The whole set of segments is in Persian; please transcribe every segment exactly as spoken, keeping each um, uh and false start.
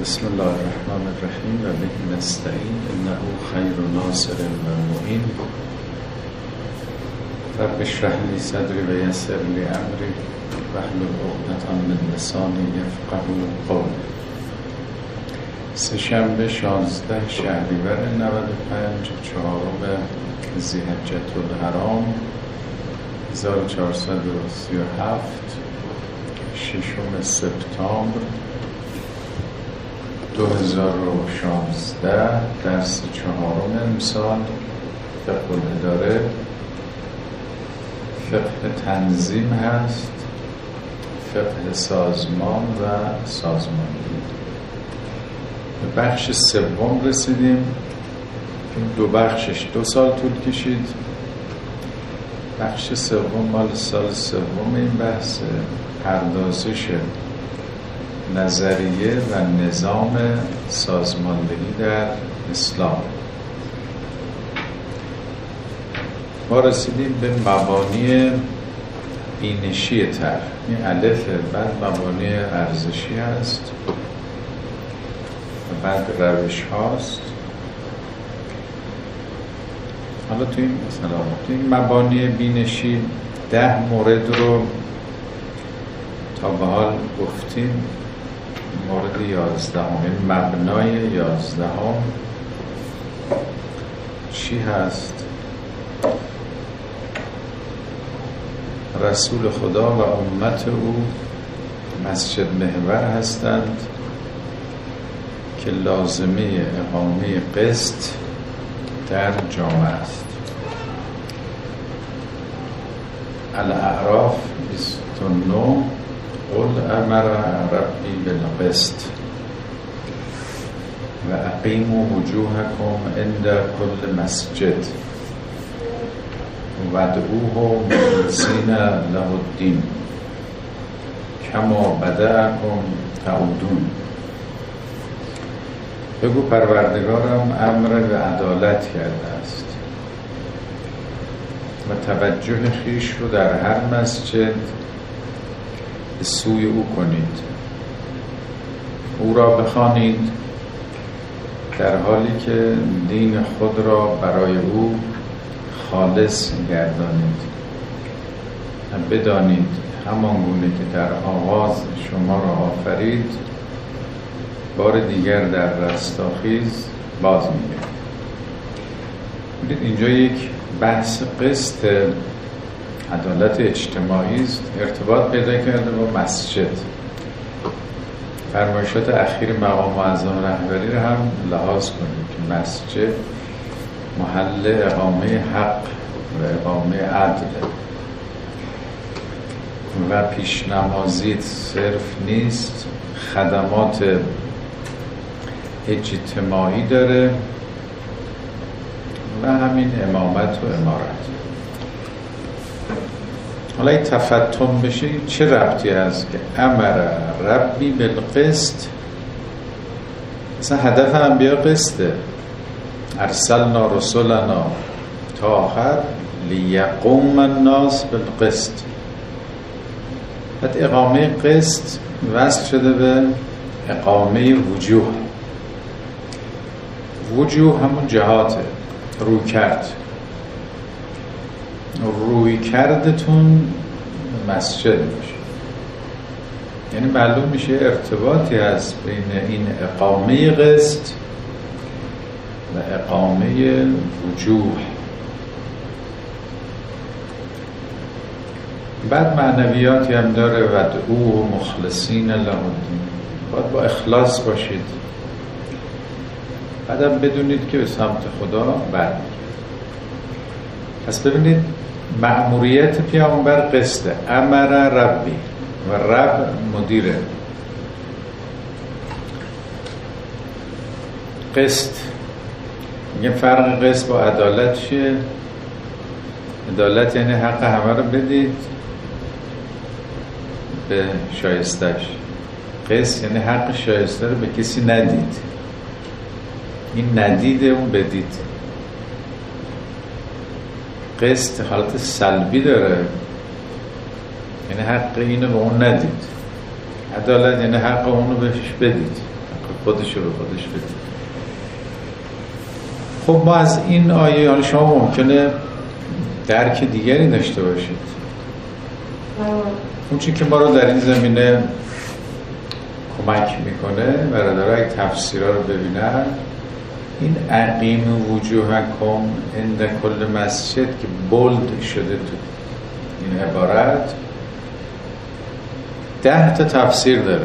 بسم الله الرحمن الرحیم و به نستعین انه خیر ناصر و معین. رب اشرح لی صدری و یسر لی امری واحلل عقدة من لسانی یفقهوا قولی. سه‌شنبه شانزده شهریور نود و پنج، چهارم ذی‌حجة الحرام هزار و چهارصد و سی و هفت، ششم سپتامبر دو هزار و شانزده. درس چهارم امسال فقه الاداره، فقه تنظیم هست، فقه سازمان و سازماندهی. به بخش سوم رسیدیم. دو بخشش دو سال طول کشید. بخش سوم مال سال سوم این بحث پردازش نظریه و نظام سازماندهی در اسلام. ما رسیدیم به مبانی بینشی طرح. این الف، بعد مبانی ارزشی هست و بعد روش هاست. حالا تو این مثلا تو این مبانی بینشی ده مورد رو تا به حال گفتیم. مورد یازدهم، مبنای یازدهم چی هست؟ رسول خدا و امت او مسجد محور هستند که لازمه اقامه قسط در جامعه است. الاعراف بیست و نه. قل امر ربی بالقسط و اقیموا وجوهکم عند کل مسجد و ادعوه مخلصین له الدین کما بدأکم تعودون. بگو پروردگارم امر به عدالت کرده است و توجه خویش رو در هر مسجد به سوی او کنید، او را بخوانید در حالی که دین خود را برای او خالص گردانید و بدانید همان گونه که در آغاز شما را آفرید بار دیگر در رستاخیز باز می‌گردد. ببینید اینجا یک بحث قسط عدالت اجتماعی است، ارتباط پیدا کرده با مسجد. فرمایشات اخیر مقام معظم رهبری را هم لحاظ کنید که مسجد محل اقامه حق و اقامه عدل و پیشنمازی صرف نیست، خدمات اجتماعی داره و همین امامت و امارت. حالا این تفتن بشه چه ربطی هست که امر ربی بالقسط؟ مثلا هدف انبیا قسطه. ارسلنا رسولنا تا آخر لیقوم الناس بالقسط. بعد اقامه قسط وصل شده به اقامه وجوه. وجوه همون جهاته، روی کرد. روی کردتون مسجد باشه. یعنی معلوم میشه ارتباطی هست بین این اقامه قسط و اقامه وجوه. بعد معنویاتی هم داره و ادعوه مخلصین له الدین. باید با اخلاص باشید. بعدم بدونید که به سمت خدا برمی‌گردید. پس ببینید مأموریت پیامبر قسطه. امر ربی و رب مدیره. قسط میگه فرق قسط با عدالت چیه؟ عدالت یعنی حق همه رو بدید به شایستش. قسط یعنی حق شایسته رو به کسی ندید. این ندیده اون بدید. قسط حالت سلبی داره، یعنی حق اینو به اون ندید. عدالت یعنی حق اونو بهش بدید، حق خودشو به خودش بده. خب ما از این آیه حالا شما ممکنه درک دیگری داشته باشید. اون چی که ما رو در این زمینه کمک میکنه برادرها یک تفسیرها رو ببینن، این اقیم وجوهکم عند کل مسجد که بولد شده تو این عبارت ده تا تفسیر داره.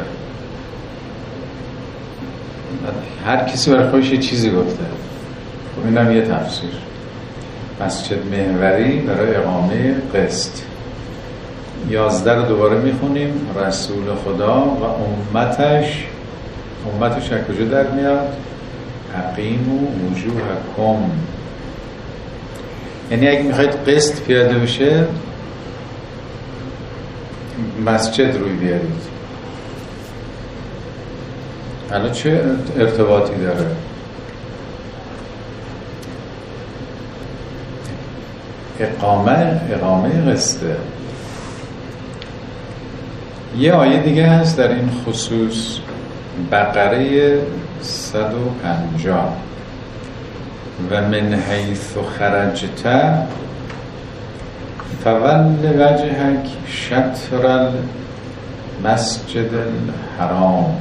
هر کسی برای خودش یه چیزی گفته. خب اینم یه تفسیر. مسجد محوری برای اقامه قسط. یازده رو دوباره میخونیم. رسول خدا و امتش، امتش از کجا در میاد؟ اقیموا وجوهکم، یعنی اگه میخواید قسط پیاده بشه مسجد روی بیارید. الان چه ارتباطی داره؟ اقامه اقامه قسطه. یه آیه دیگه هست در این خصوص، بقره صد و پنجاه، و من حیث خرجت فول وجهک شطر المسجد الحرام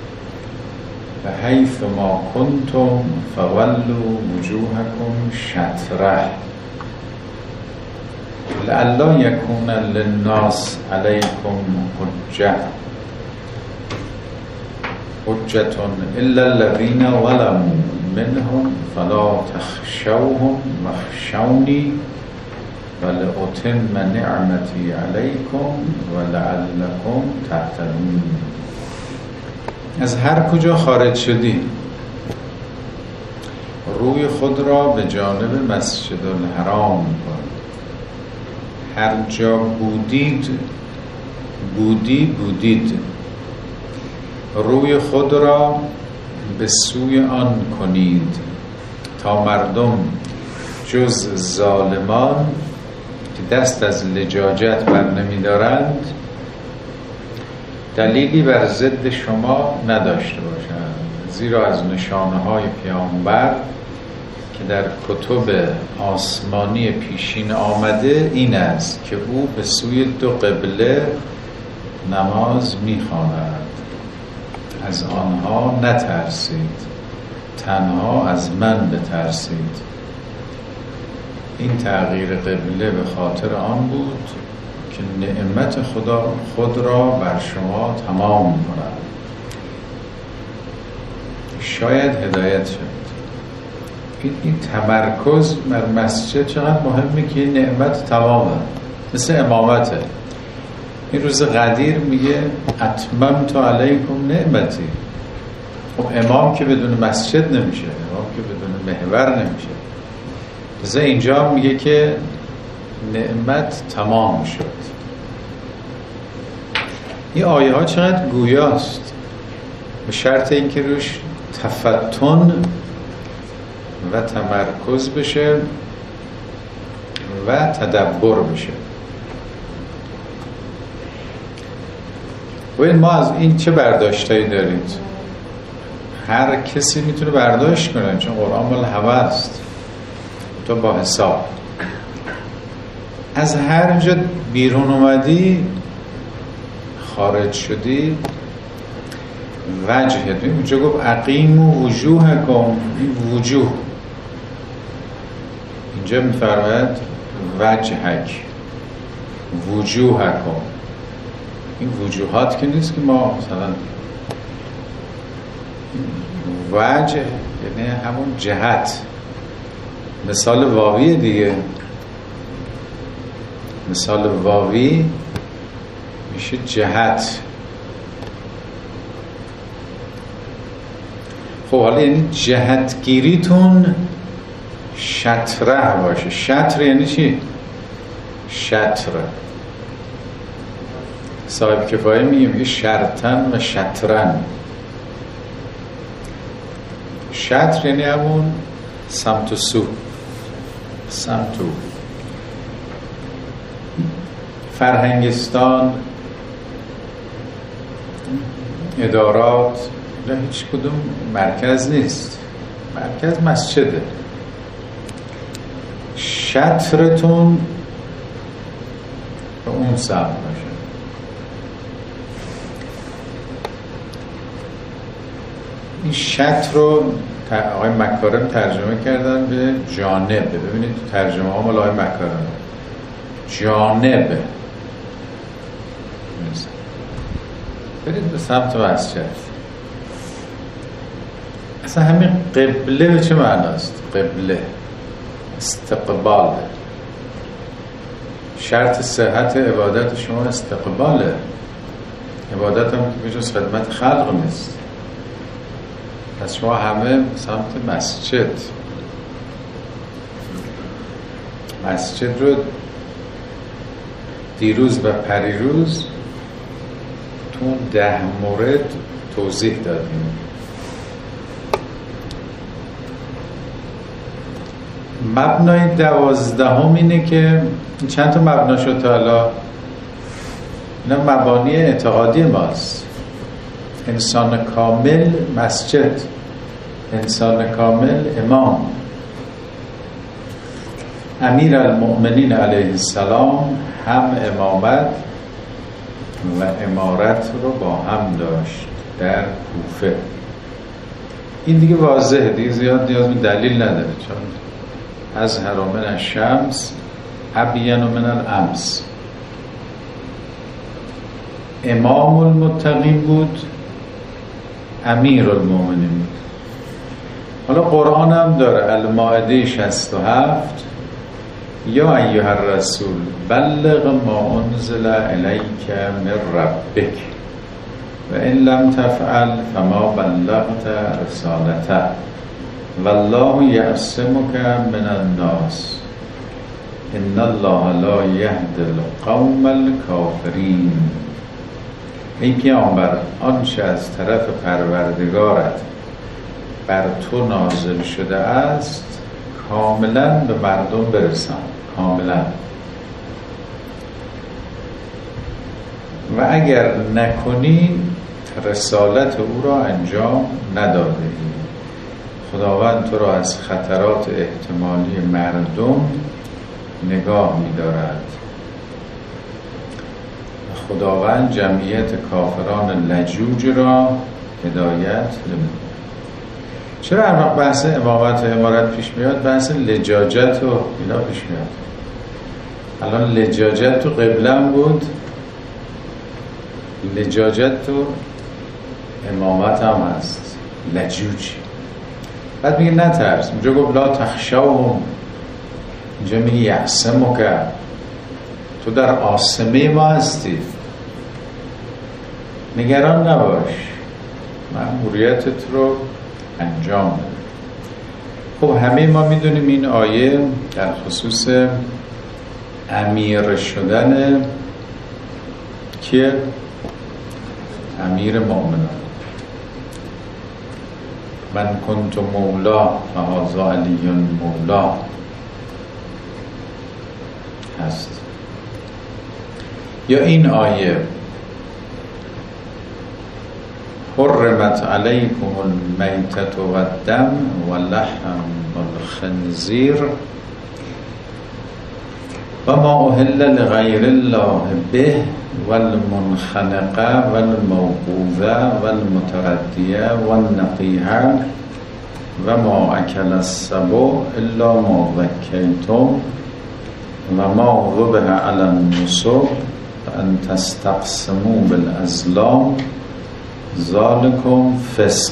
و حیث ما کنتم فولوا وجوهکم شطره لئلا یکون للناس علیکم حجة حجة الا الذین ظلموا منهم فلا تخشوهم واخشونی ولأتم نعمتی علیکم ولعلکم تهتدون. از هر کجا خارج شدی روی خود را به جانب مسجد الحرام کن. هر جا بودید بودی بودید روی خود را به سوی آن کنید تا مردم جز ظالمان که دست از لجاجت بر نمی دارند دلیلی بر ضد شما نداشته باشند، زیرا از نشانه های پیامبر که در کتب آسمانی پیشین آمده این است که او به سوی دو قبله نماز می‌خواند. از آنها نترسید، تنها از من بترسید. این تغییر قبله به خاطر آن بود که نعمت خدا خود را بر شما تمام کند. شاید هدایت شد. این تمرکز بر مسجد چقدر مهمه که این نعمت تمامه، مثل امامته. این روز قدیر میگه اتممت علیکم نعمتی. خب امام که بدون مسجد نمیشه، امام که بدون محور نمیشه. لذا اینجا میگه که نعمت تمام شد. این آیه ها چقدر گویاست، به شرط اینکه روش تفتن و تمرکز بشه و تدبر بشه. و ما از این چه برداشتایی دارید؟ هر کسی میتونه برداشت کنه، چون قرآن مال همه است، تو با حساب. از هر جا بیرون اومدی، خارج شدی، وجهت، اونجا گفت اقیموا وجوهکم، این وجوه، اینجا میفرماید وجهک وجوهکم. این وجوهات که نیست که ما مثلا وجه یعنی همون جهت، مثال واوی دیگه، مثال واوی میشه جهت. خب حالا یعنی جهتگیریتون شطره باشه. شطر یعنی چی؟ شطر. صاحب کفایه میگه میگه شرطن و شطرن. شطر یعنی همون سمت و سو، سمت و فرهنگستان، ادارات، نه هیچ کدوم مرکز نیست، مرکز مسجده. شطرتون به اون سمت باشه. این شطر رو آقای مکارم ترجمه کردن به جانبه. ببینید تو ترجمه ها مال آقای مکارم جانبه، برید به سمت مسجد. اصلا همین قبله به چه معناست؟ قبله استقبال. شرط صحت عبادت شما استقباله. عبادت هم که بجز خدمت خلق نیست. پس شما همه سمت مسجد. مسجد رو دیروز و پریروز تو ده مورد توضیح دادیم. مبنای دوازدهم اینه که چند تا مبنا شد تا حالا، اینا مبانی اعتقادی ماست. انسان کامل مسجد، انسان کامل امام. امیر المؤمنین علیه السلام هم امامت و امارت رو با هم داشت در کوفه. این دیگه واضحه، دیگه زیاد نیاز به دلیل نداره، چون از من الشمس ابین من الامس. امام المتقین بود، امیر المؤمنین بود. حالا قرآن هم داره، المائده شصت و هفت، یا ایها الرسول بلغ ما انزل الیک من ربک و ان لم تفعل فما بلغت رسالته والله یعصمک من الناس ان الله لا یهدی القوم الکافرین. ای پیامبر، آنچه از طرف پروردگارت بر تو نازل شده است کاملا به مردم برسان، کاملا. و اگر نکنی رسالت او را انجام نداده ای. خداوند تو را از خطرات احتمالی مردم نگاه می دارد. خداوند جمعیت کافران لجوج را هدایت نمی. چرا هر وقت بحث امامت و امارت پیش میاد بحث لجاجت و اینا پیش میاد؟ الان لجاجت تو قبلم بود، لجاجت تو امامت هم هست، لجوج. بعد میگه نترس، اونجا گفت لا تخشوهم، اینجا میگه یعصمک، تو در عاصمه ما هستی، نگران نباش، مأموریتت رو انجام بده. خب همه ما میدونیم این آیه در خصوص امیر شدن که امیر مؤمنان، من کنت مولا فهذا علی مولا هست. یا این آیه حرمت علیکم المیتة و الدم و لحم الخنزیر و ما اهل لغیر الله به والمنخنقه والموقوذه والمتردیه والنقیحه و ما اکل السبع الا ما ذکیتم و ما ذبح علی النصب فان تستقسموا بالازلام ذالکم فسق.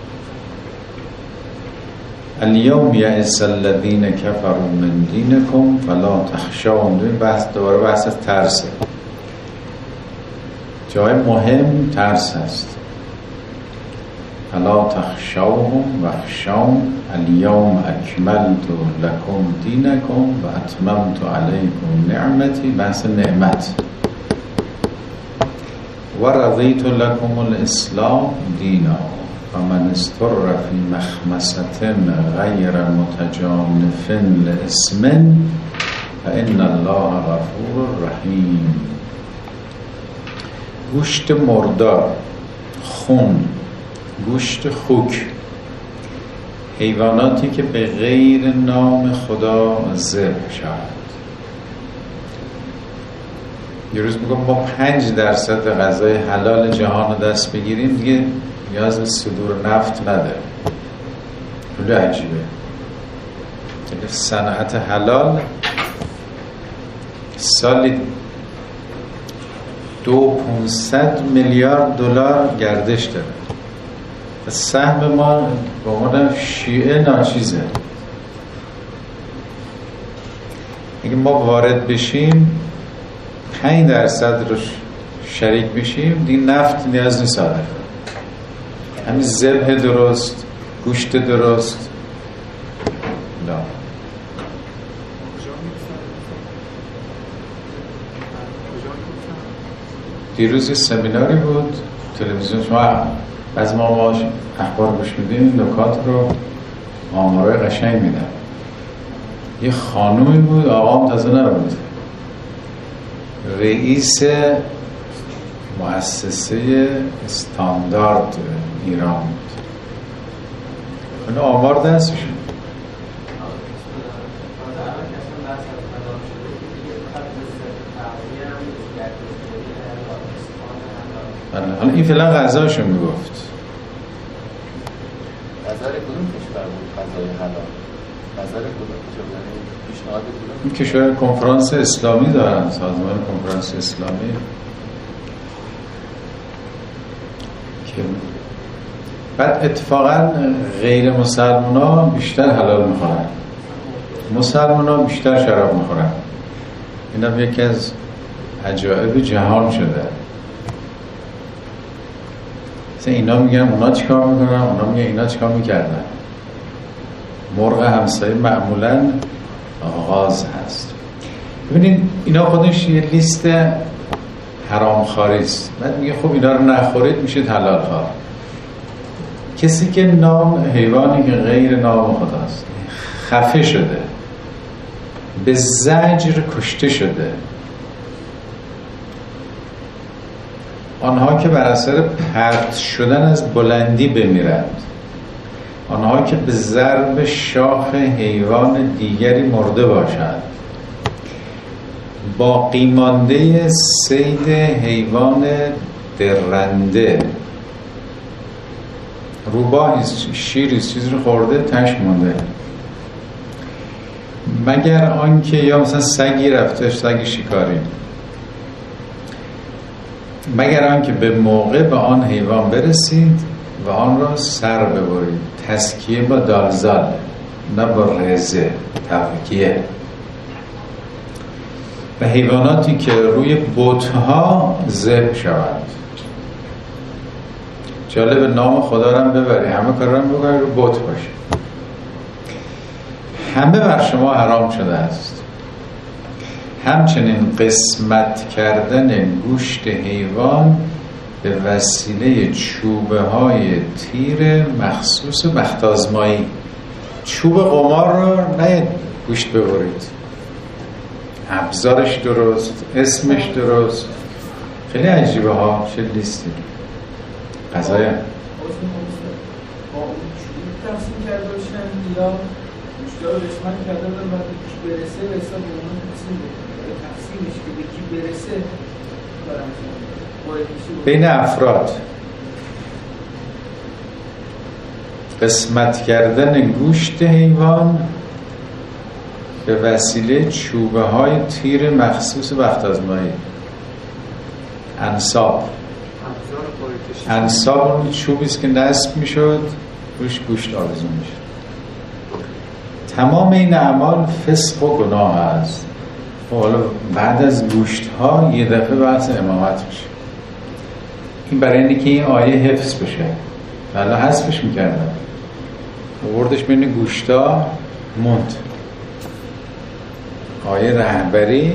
الیوم یئس الذین کفروا من دینکم فلا تخشوهم. بحث دوباره بحث ترسه، جای مهم ترس هست. فلا تخشوهم واخشون الیوم اکملت لکم دینکم و اتممت علیکم نعمتی. بحث نعمت. و رضیت لکم الاسلام دینا فمن استر فی مخمصة غیر متجانف لإثم فإن الله غفور رحیم. گوشت مردار، خون، گوشت خوک، حیواناتی که به غیر نام خدا ذبح شود. یه روز میگم ما پنج درصد غذای حلال جهان رو دست بگیریم دیگه نیاز به صدور نفت نداره. خیلی عجیبه. دیگه صنعت حلال سالی دو پونصد میلیارد دلار گردش داره. سهم ما با عنوان شیعه ناچیزه. اگه ما وارد بشیم پنج درصد رو شریک بشیم دیگه نفت نیاز نیست آدم. همین ذبح درست، گوشت درست. نه دیروز یه سمیناری بود تلویزیون، شما از ما ما اخبار گوش میدیم، نکات رو آمارای قشنگ میدن. یه خانومی بود، آقام تازه نبود، رئیس مؤسسه استاندارد ایران بود. اون آمار دستشون حالا این فعلا غذاشو میگفت. نظر کدوم کشور بود غذای حلال؟ نظر کدوم کشور؟ پیشنهاد کدوم؟ این کشور کنفرانس اسلامی دارن، سازمان کنفرانس اسلامی که بعد اتفاقا غیر مسلمان ها بیشتر حلال میخورن، مسلمان ها بیشتر شراب میخورن. این هم یکی از عجایب جهان شده. اینا میگن اونا چیکار میکنن، اونا میگن اینا چیکار میکردن. مرغ همسایه معمولا آغاز هست. ببینید اینا خودش یه لیست حرامخواری است. بعد میگه خب اینا رو نخورید میشید حلال خوار. کسی که نام حیوانی که غیر نام خداست خفه شده، به زجر کشته شده، آنها که بر اثر پرت شدن از بلندی بمیرند، آنها که به ضرب شاخ حیوان دیگری مرده باشند، باقی مانده صید حیوان درنده، روباهی شیری چیزی رو خورده تش مونده، مگر آنکه یا مثلا سگی رفته، سگ شکاری، مگر آنکه به موقع به آن حیوان برسید و آن را سر ببرید. تسکیه با دالزال نه با رزه، تفکیه. و حیواناتی که روی بت‌ها ذبح شوند. جالب نام خدا رو هم ببری، همه کار رو هم ببری رو بت باشه. همه بر شما حرام شده است. همچنین قسمت کردن گوشت حیوان به وسیله چوبه های تیر مخصوص بخت آزمایی. چوب قمار رو نه گوشت ببرید، ابزارش درست، اسمش درست. خیلی عجیبه ها. چه لیستی قضایه با اون چوب تقسیم کرده باشن یا گوشت ها رو قسمت کرده باشن و به کی برسه به حساب اون تقسیم بکنه، تقسیمش که به کی برسه بین افراد. قسمت کردن گوشت حیوان به وسیله چوبه های تیر مخصوص بخت آزمایی. انصاب انصاب اون چوبیست که نصب می شد روش گوشت آویزون می شد. تمام این اعمال فسق و گناه است. حالا بعد از گوشت ها یه دفعه بحث امامت میشه. این برای اینه که این آیه حفظ بشه. حالا حذفش میکردن، آوردش بین گوشت ها موند. آیه رهبری: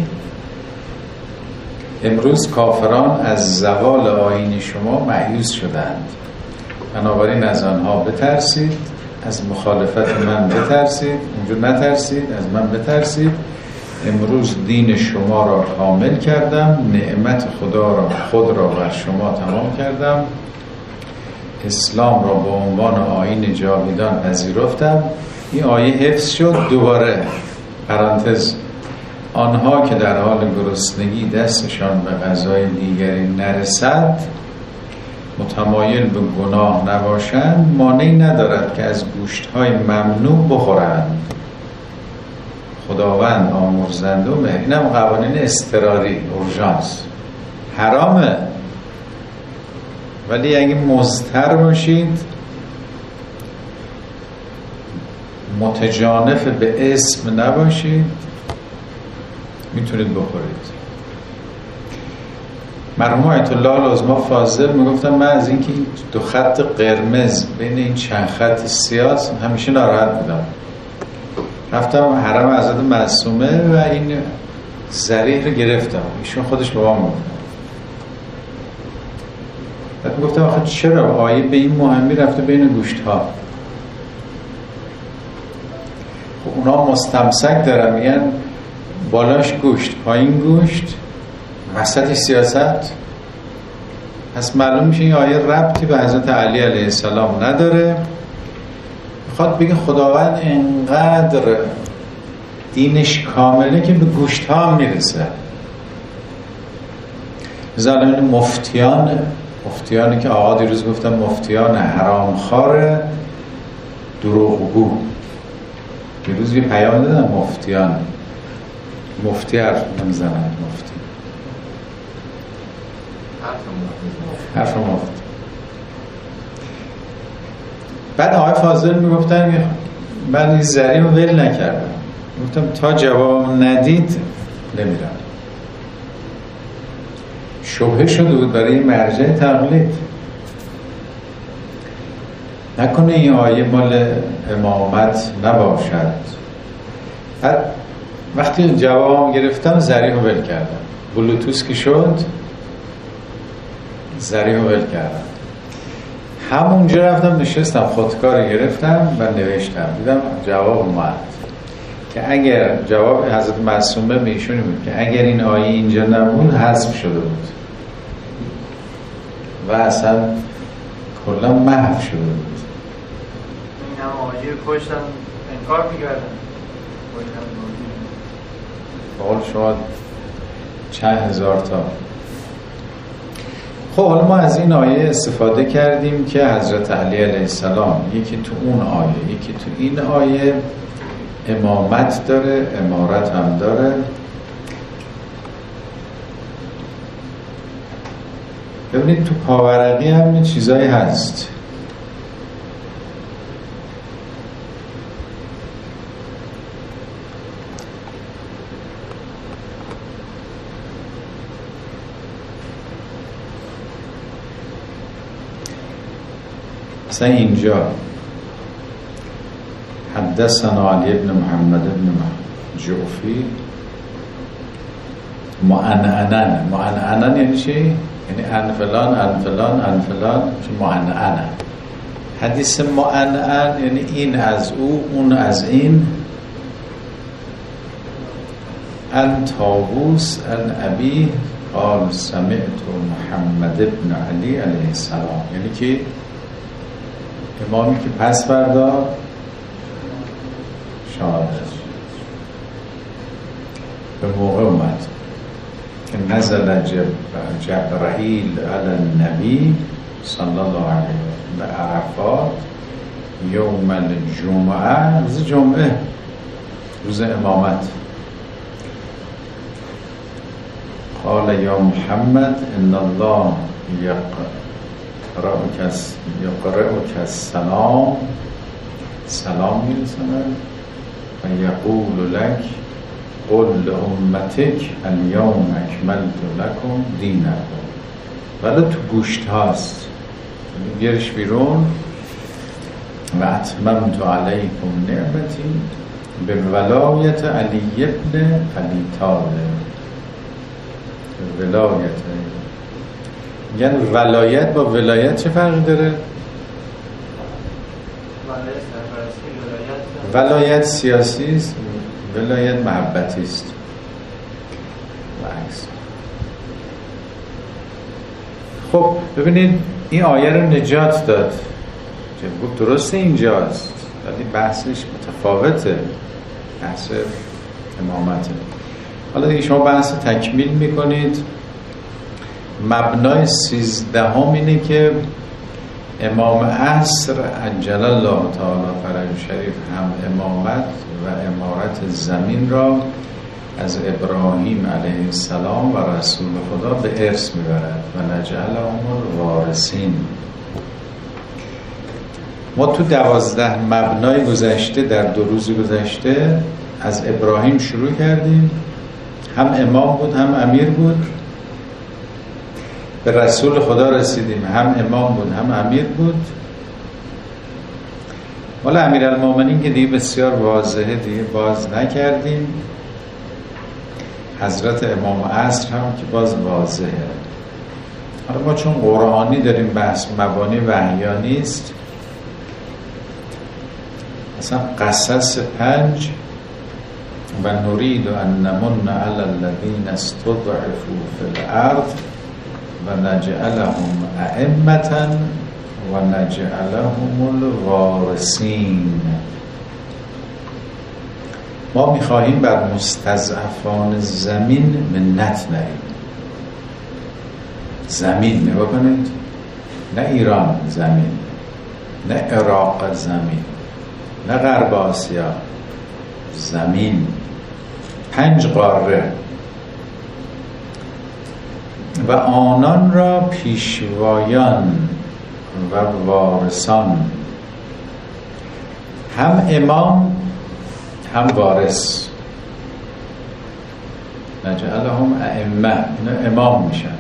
امروز کافران از زوال آیین شما مایوس شدند، بنابراین از آنها بترسید، از مخالفت من بترسید، اونجا نترسید، از من بترسید. امروز دین شما را کامل کردم، نعمت خدا را خود را بر شما تمام کردم. اسلام را به عنوان آیین جاویدان پذیرفتم. این آیه حفظ شد. دوباره پرانتز، آنها که در حال گرسنگی دستشان به غذای دیگری نرسد متمایل به گناه نباشند، مانعی ندارد که از گوشت‌های ممنوع بخورند. خداوند آمرزنده و مهر. اینم قوانین اضطراری، اورژانس. حرامه، ولی اگه مضطر باشید، متجانف به اسم نباشید، میتونید بخورید. مرحوم آیت الله العظما فاضل میگفتن من از اینکه دو خط قرمز بین این چند خط سیاه همیشه ناراحت بودم. رفتم حرم حضرت معصومه و این ذریح رو گرفتم. ایشون خودش به ما میگفت. بعد میگفتم آخه چرا آیه به این مهمی رفته بین گوشت ها؟ خب اونا مستمسک دارن، میگن بالاش گوشت، پایین گوشت، وسط سیاست. پس معلوم میشه این آیه ربطی به حضرت علی علیه السلام نداره. میخواد بگه خداوند انقدر دینش کامله که به گوشت ها هم میرسه. مثلا مفتیان مفتیانی که آقا دیروز گفتم مفتیان حرامخوار دروغگو، دیروز یه پیام دادم مفتیان مفتی حرف نمیزنن، مفتی حرف مفتی. بعد آقای فاضل میگفتن من این ذریع رو ول نکردم، گفتم تا جواب ندید نمیرم. شبهه شده بود برای مرجع تقلید. نکنه این آیه مال امامت نباشد. بعد وقتی جوابم گرفتم ذریع رو ول کردم. بلوتوس که شد ذریع رو ول کردم. همونجا رفتم نشستم خودکار گرفتم و نوشتم، دیدم جواب اومد که اگر جواب حضرت معصومه به ایشونی بود که اگر این آیه اینجا نبود حذف شده بود و اصلا کلا محو شده بود. این هم آیه کشتم انکار می‌کردن. بقول شما چند هزار تا. خب حالا ما از این آیه استفاده کردیم که حضرت علی علیه السلام یکی تو اون آیه یکی تو این آیه امامت داره، امارت هم داره. ببینید تو پاورقی هم این چیزایی هست. مثلا اینجا حدثنا علی ابن محمد ابن جعفی معنعنن. معنعنن یعنی چی؟ یعنی ان فلان ان فلان ان فلان معنعنن. حدیث معنعن یعنی این از او اون از این. ان طاووس ان ابی قال سمعت محمد ابن علی علیه السلام، یعنی که امامی که پس فردا شهادت به موقع اومد که نزل جبرائیل علی النبی صلی الله علیه و عرفات یوم الجمعه، روز جمعه، روز امامت. قال یا محمد ان الله یقرأک السلام، سلام میرسونه و یقول لک قل لامتک الیوم اکملت لکم دینکم. ولی تو گوشت هاست، گرش بیرون. و اتممت علیکم نعمتی به ولایت علی ابن علی طالب. ولایت یعنی ولایت با ولایت چه فرقی داره؟ ولایت سیاسی است، ولایت محبتی است و عکس. خب ببینید این آیه رو نجات داد. گفت درسته اینجاست ولی بحثش متفاوته، بحث امامته. حالا دیگه شما بحث تکمیل میکنید. مبنای سیزدهم اینه که امام عصر عجل الله تعالی فرج شریف هم امامت و امارت زمین را از ابراهیم علیه السلام و رسول خدا به ارث میبرد و نجعلهم الوارثین. ما تو دوازده مبنای گذشته در دو روز گذشته از ابراهیم شروع کردیم، هم امام بود هم امیر بود. به رسول خدا رسیدیم، هم امام بود هم امیر بود. والا امیرالمومنین که دیگه بسیار واضحه، دیگه باز نکردیم. حضرت امام عصر هم که باز واضحه. حالا ما چون قرآنی داریم بحث مبانی وحیانی است، مثلا قصص پنج و نرید ان نمن علی الذین استضعفوا فی الارض و نجعلهم ائمة و نجعلهم الوارثین. ما میخواهیم بر مستضعفان زمین منت نهیم. زمین نگاه کنید، نه ایران زمین، نه عراق زمین، نه غرب آسیا، زمین، پنج قاره. و آنان را پیشوایان و وارثان، هم امام هم وارث. نجعلهم ائمه، اینا امام میشن.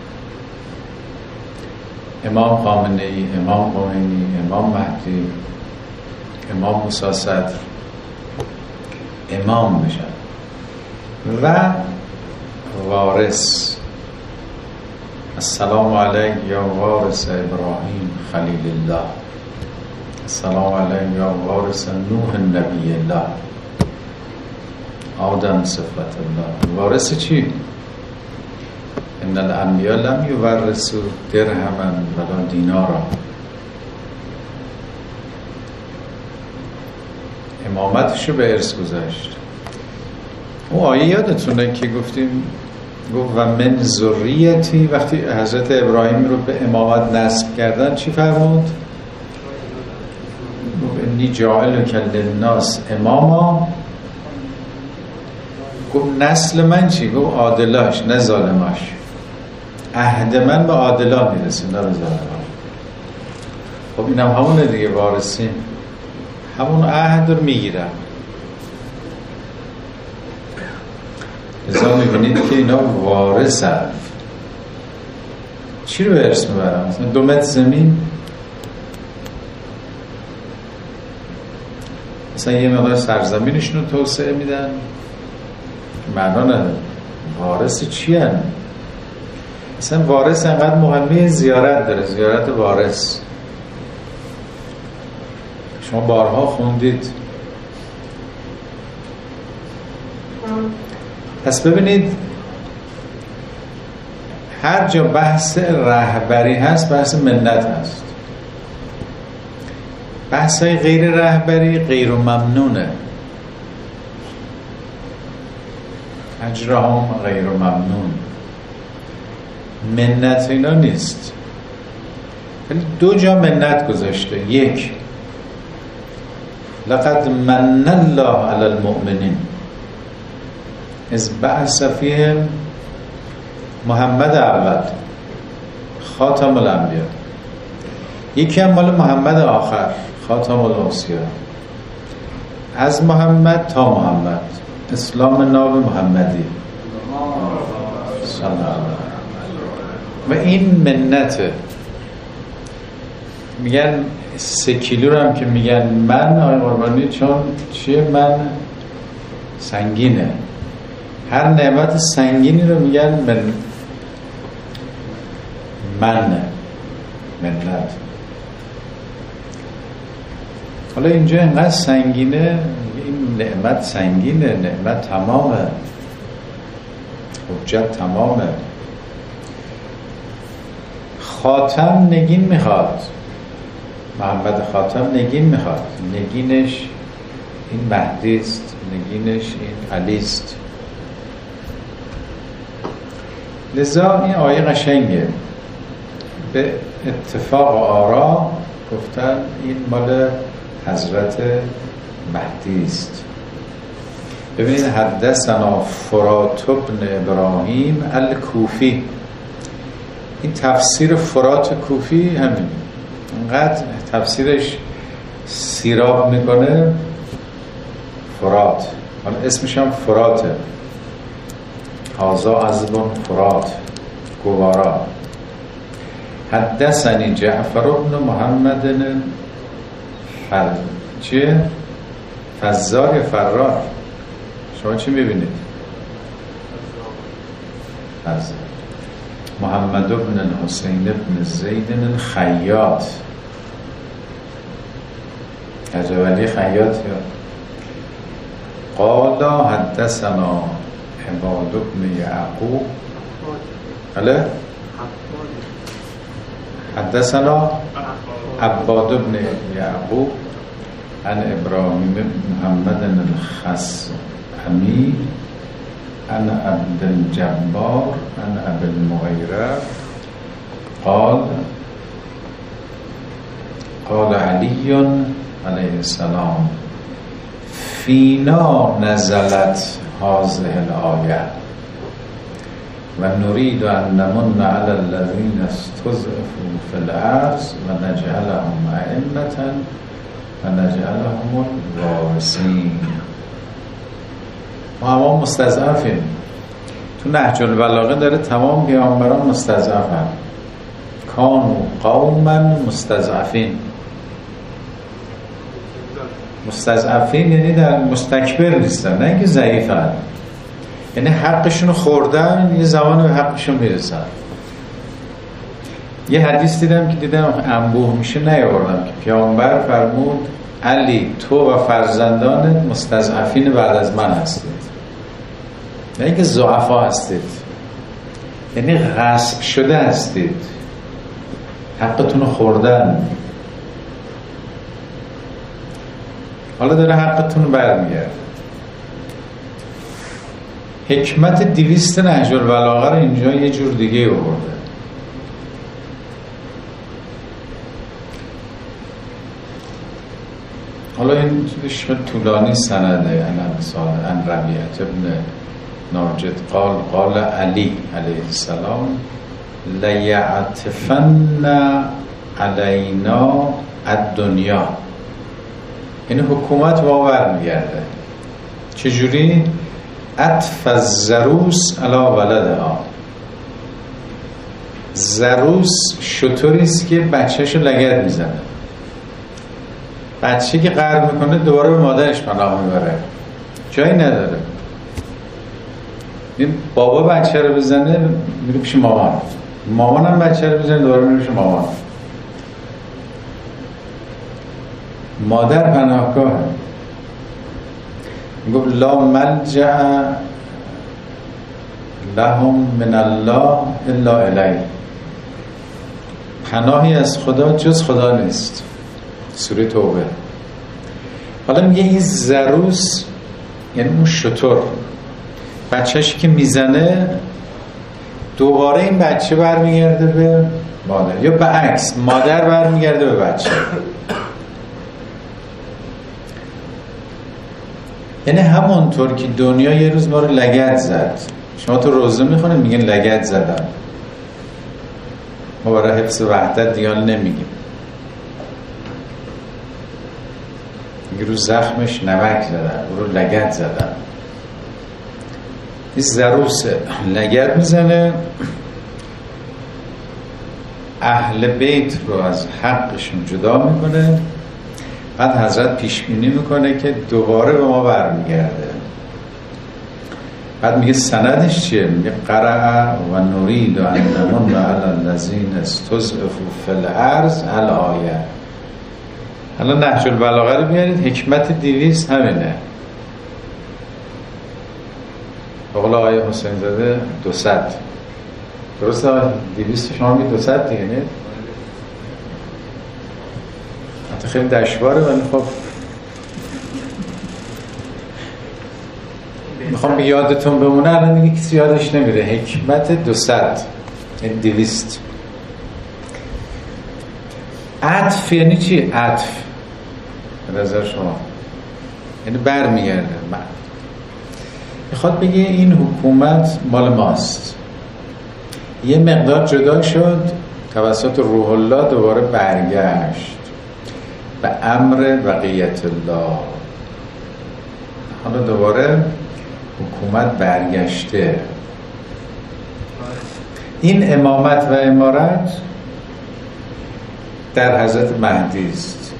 امام خامنه ای، امام خمینی، امام مهدی، امام موسی صدر، امام میشن. و وارث، السلام علیک یا وارث ابراهیم خلیل الله، السلام علیک یا وارث نوح نبی الله، آدم صفت الله. وارث چی؟ ان الانبیاء لم یورثوا درهما ولا دینارا. امامتشو به ارث گذاشت. اون آیه یادتونه که گفتیم گفت و من ذریتی، وقتی حضرت ابراهیم رو به امامت نسب کردن چی فرمود؟ گفت انی جاعلک للناس اماما. گفت نسل من چی؟ گفت عادلاش نه ظالماش. عهد من به عادلا میرسه نه به ظالماش. خب اینم همونه دیگه، وارثین همون عهد رو میگیرن. لذا میبینید که اینا وارثن. چی رو به ارث میبرن؟ مثلا دو متر زمین، مثلا یه مقدار سرزمینشون رو توسعه میدن، معنا نداره. وارث چی هن؟ مثلا وارث انقدر مهمه زیارت داره، زیارت وارث. شما بارها خوندید. پس ببینید هر جا بحث رهبری هست بحث منت هست. بحث های غیر رهبری غیر ممنونه. اجرهم غیر ممنون. منت اینا نیست. ولی دو جا منت گذاشته. یک، لقد من الله علی المؤمنین از بعث فیهم محمد اول خاتم الانبیا. یکی هم مال محمد آخر خاتم الاوصیا. از محمد تا محمد، اسلام ناب محمدی صلی الله علیه و این منته. میگن سه کیلو رو هم که میگن من آقای قربانی، چون چیه؟ من سنگینه. هر نعمت سنگینی رو میگن من من منت. حالا اینجا اینقدر سنگینه، این نعمت سنگینه، نعمت تمامه، حجت تمامه. خاتم نگین میخواد، محمد خاتم نگین میخواد، نگینش این مهدی است، نگینش این علی است. لذا این آیه قشنگه. به اتفاق آرا گفتن این مال حضرت مهدی است. ببینید حدثنا فرات بن ابراهیم الکوفی، این تفسیر فرات کوفی همین، انقدر تفسیرش سیراب میکنه فرات، حالا اسمش هم فراته، هازا عذب فرات گوارا. حدثنی جعفر بن محمد فر چیه؟ فزار یا فرار؟ شما چی میبینید؟ فزار. محمد بن حسین بن زید الخیاط، عجبالی خیاط یا قال حدثنا عباد بن یعقوب بله حدثنا عباد بن یعقوب عن ابراهیم بن محمد الخصمی عن عبد الجبار عن ابي المغيرة قال قال علي عليه السلام فينا نزلت هذه الآية ونريد أن نمن على الذين استضعفوا في الأرض ونجعلهم أئمة ونجعلهم الوارثين. ما همه مستضعفیم. تو نهج البلاغه داره تمام پیامبران مستضعفن. کانوا قوما مستضعفین. مستضعفین یعنی در مستکبر نیستن، نه اینکه ضعیفن، یعنی حقشون خوردن، یه زمانی به حقشون میرسن. یه حدیث دیدم که دیدم انبوه میشه نیاوردم که پیامبر فرمود علی تو و فرزندانت مستضعفین بعد از من هستید، نه اینکه ضعفا هستید، یعنی غصب شده هستید، حقتون رو خوردن. حالا داره حقتون رو برمیگرد. حکمت دویست نهج البلاغه رو اینجا یه جور دیگه آورده. حالا این شد طولانی سنده ان ربیعت ابن ناجد قال قال علی علیه السلام لیعتفن علینا الدنیا، یعنی حکومت ما برمیگرده. چجوری؟ عطف الزروس علی ولدها. زروس شطوریست که بچهشو لگد میزنه، بچه که قهر میکنه دوباره به مادرش پناه میبره، جایی نداره. این بابا بچه رو بزنه میره پیش مامان، مامان هم بچه رو بزنه دوباره میره پیش مامان. مادر پناهگاه میگفت لا ملجأ لهم من الله الا الیه، پناهی از خدا جز خدا نیست. سوره توبه. حالا میگه این زروس یعنی اون شطور، بچه‌شی که میزنه دوباره این بچه برمیگرده به مادر، یا برعکس مادر برمیگرده به بچه. یعنی همونطور که دنیا یه روز ما رو لگد زد، شما تو روزه میخونید میگن لگد زدن، ما برای حفظ وحدت دیال نمیگیم، میگه رو زخمش نمک زدن، رو لگد زدن. این زروسه لگد میزنه، اهل بیت رو از حقشون جدا میکنه. بعد حضرت پیشبینی میکنه که دوباره به ما برمیگرده. بعد میگه سندش چیه؟ میگه قرأ و نرید و انمون علی الذین استضعفوا فی الارض الآیه. حالا نهج البلاغه رو بیارید، حکمت دویست همینه. بقول آقای حسین زاده دو صد درسته؟ دویست شما می دوصد دیگه نه؟ حتی خیلی دشواره ولی خب میخوام یادتون بمونه، الان دیگه کسی یادش نمیره. حکمت دوصد یعنی دویست. عطف یعنی چی؟ عطف به نظر شما یعنی بر میگرده، میخواد بگه این حکومت مال ماست، یه مقدار جدا شد توسط روح الله دوباره برگشت به امر بقیت الله، حالا دوباره حکومت برگشته. این امامت و امارت در حضرت مهدی است.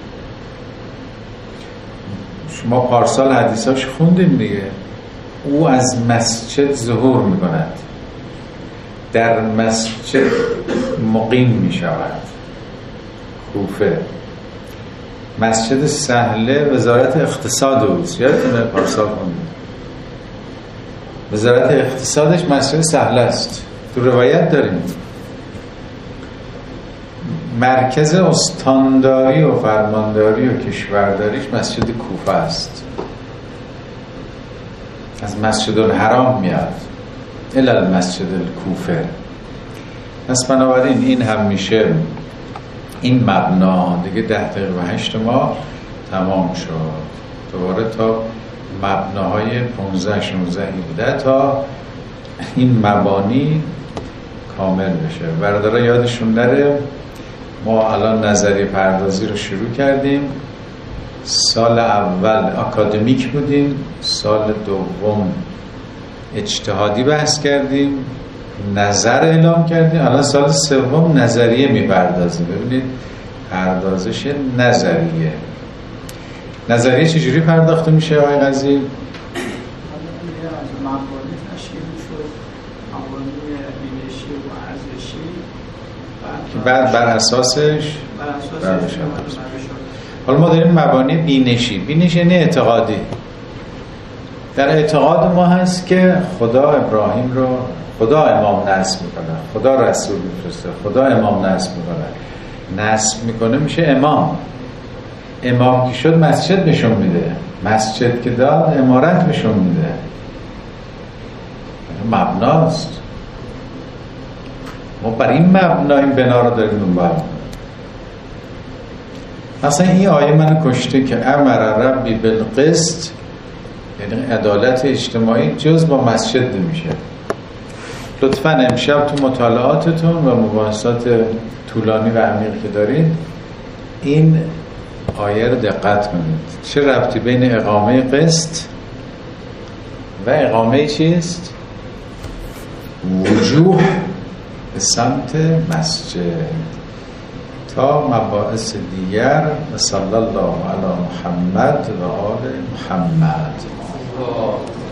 شما پارسال حدیثاش خوندیم دیگه. او از مسجد ظهور می کند، در مسجد مقیم می شود. کوفه مسجد سهله وزارت اقتصاد اوست، یادتونه پارسال خوندیم. وزارت اقتصادش مسجد سهله است، تو روایت داریم. مرکز استانداری و فرمانداری و کشورداریش مسجد کوفه است، از مسجد الحرام میاد الی المسجد الکوفه. پس بنابراین این هم میشه این مبنا دیگه ده دقیقه و هشت ماه تمام شد. دوباره تا مبناهای پانزده شانزده هفده تا این مبانی کامل بشه. برادرها یادشون نره ما الان نظریه پردازی رو شروع کردیم. سال اول اکادمیک بودیم، سال دوم اجتهادی بحث کردیم، نظر اعلام کردیم، الان سال سوم نظریه میپردازیم. ببینید پردازش نظریه نظریه چجوری پرداخته میشه آقای قاضی؟ بعد بر اساسش بر اساسش حالا ما داریم مبانی بینشی. بینش یعنی اعتقادی. در اعتقاد ما هست که خدا ابراهیم رو خدا امام نصب میکنه، خدا رسول میفرسته، خدا امام نصب میکنه. نصب میکنه میشه امام. امام که شد مسجد نشون میده، مسجد که داد امارت نشون میده. مبناست. ما بر این مبنا این بنا رو داریم دنبال میکنیم. اصلا این آیه من کشته که امر ربی بالقسط، یعنی عدالت اجتماعی جز با مسجد نمیشه. لطفاً امشب تو مطالعاتتون و مباحثات طولانی و عمیقی که دارید این آیه رو دقت کنید. چه ربطی بین اقامه قسط و اقامه چیست؟ وجوه به سمت مسجد. تا مباحث دیگر و صلی الله علی محمد و آل محمد.